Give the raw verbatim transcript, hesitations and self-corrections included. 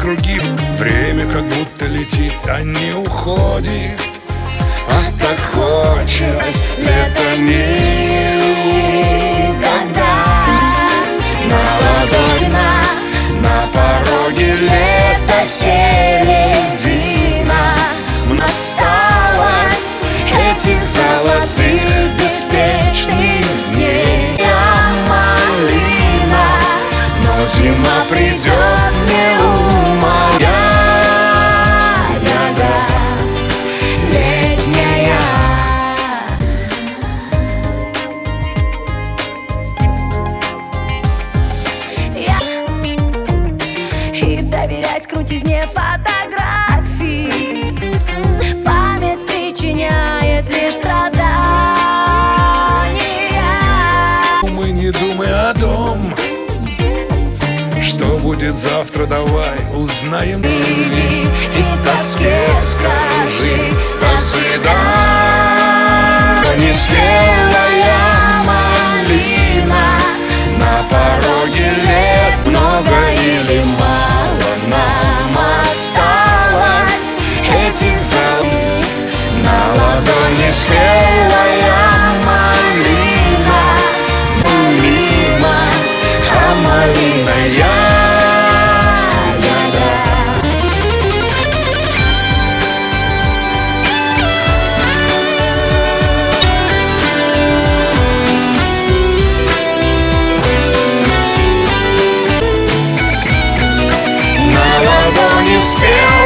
круги. Время как будто летит, а не уходит. А так хочется лето никогда. На ладони, на, на пороге лето середина. Осталось этих золотых беспечных дней. Я малина, но зима придет не умоя. Я-я, летняя. Я... И доверять крутизне фотографий. Память причиняет лишь страдания. Мы не думай о том, что будет завтра, давай узнаем. И тоске скажи до свидания. Неспелая малина, на пороге лет много или мало нам осталось этих золотых. На ладони спелая малина, малина, а малина я. На ладони спелая